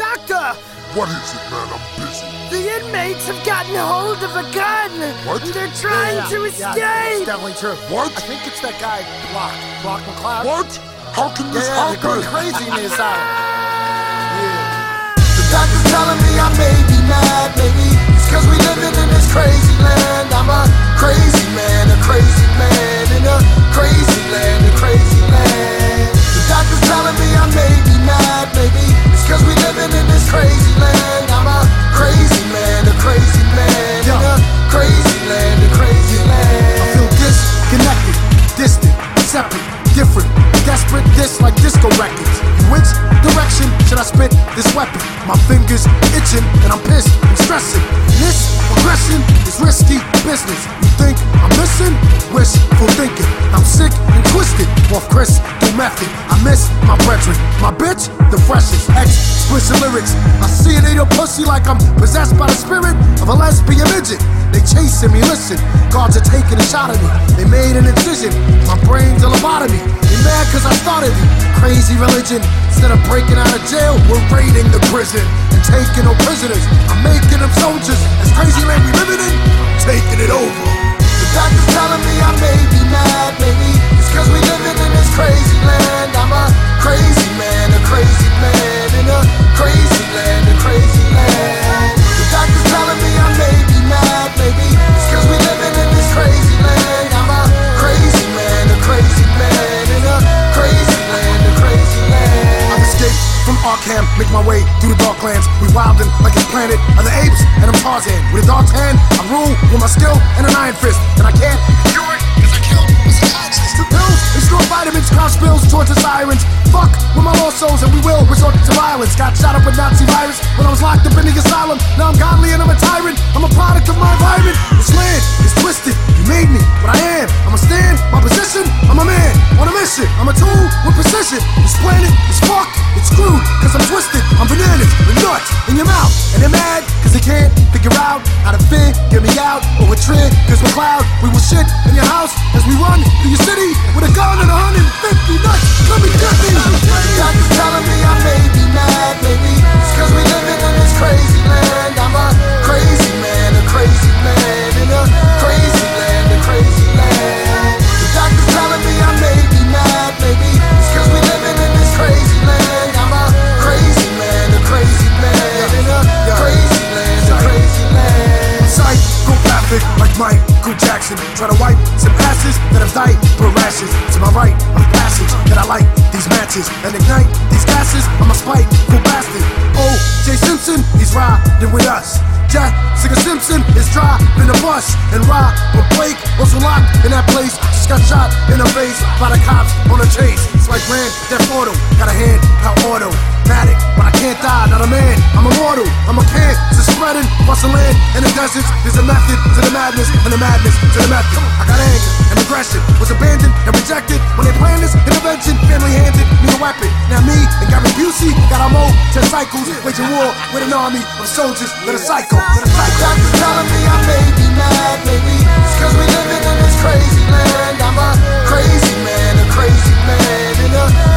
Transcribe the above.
Doctor! What is it, man? I'm busy. The inmates have gotten hold of a gun! What? And they're trying to escape! Yeah, it's definitely true. What? I think it's that guy, Block McCloud. What? How can this Yeah, they're happen? going crazy in this island. The doctor's telling me I may be mad, maybe it's cause we living in this crazy land. I'm a crazy man in a crazy land, a crazy land. The doctor's telling me I may be mad, maybe it's cause we living in this crazy land. I'm a crazy man in a crazy land, a crazy land. I feel disconnected, distant, separate, different, desperate, this like disco records. In which direction should I spit this weapon? My fingers itching and I'm pissed and stressing. This aggression is risky business. You think I'm missing? Wishful thinking. I'm sick and twisted off crystal method. I miss my brethren, my bitch, the freshest. Explicit lyrics. I see it in your pussy like I'm possessed by the spirit of a lesbian midget. They chasing me, listen. Guards are taking a shot at me. They made an incision. My brain's a lobotomy. They mad cause I started it. Crazy religion. Instead of breaking out of jail, we're raiding the prison and taking no prisoners. I'm making them soldiers. This crazy land we living in, I'm taking it over. The doctor's telling me I may be mad, maybe it's cause we living in this crazy land. I'm a crazy man in a crazy land, a crazy land. The doctor's telling me I may be mad, maybe it's cause we living in this crazy land. I'm a crazy man in a crazy land, a crazy land. I've escaped from Arkham, make my way through the dark lands. We wildin' like it's planet of the apes, and I'm Tarzan. With a dark hand, I rule with my skill and an iron fist. And I can't cure it, cause I killed my psychiatrist. Took pills, and store vitamins, crouch spills towards the sirens. Fuck with my lost souls and we will resort to violence. Got shot up with Nazi virus when I was locked up in the asylum. Now I'm godly and I'm a tyrant. I'm a product of my environment. This land is twisted, you made me what I am. I'ma stand my position, I'm a man on a mission. I'm a tool with precision. This planet is fucked, it's screwed, cause I'm twisted. I'm bananas with nuts in your mouth. And they're mad cause they can't figure out how to fit, get me out, or a trick, cause we're cloud. We will shit in your house as we run through your city with a gun and 150 nuts. Come and get me. The doctor's telling me I may be mad, maybe it's cause we living in this crazy land. I'm a crazy man in a crazy land, a crazy land. The doctor's telling me I may be mad, maybe it's cause we living in this crazy land. I'm a crazy man in a crazy land, a crazy land. Psychopathic like Michael Jackson. Try to wipe some asses that have died for rashes. To my right of passage that I light these matches and ignite these gases. I'm a spiteful bastard. O.J. Simpson, he's riding with us. Jessica Simpson is driving a bus. And Robert Blake was locked in that place. Just got shot in the face by the cops on a chase. It's like Grand Theft Auto, got a hand out automatic, but I can't die, not a man. I'm immortal, I'm a cancer spreading across the land and the deserts. There's a method to the madness and the madness to the method. I got anger and aggression, was abandoned and rejected when they planned this intervention. Family handed me a weapon. Now me and Gary Busey got our more 10 cycles, waging war with an army of soldiers that are psycho. The doctor's telling me I may be mad, maybe it's cause we living in this crazy land. I'm a crazy man in a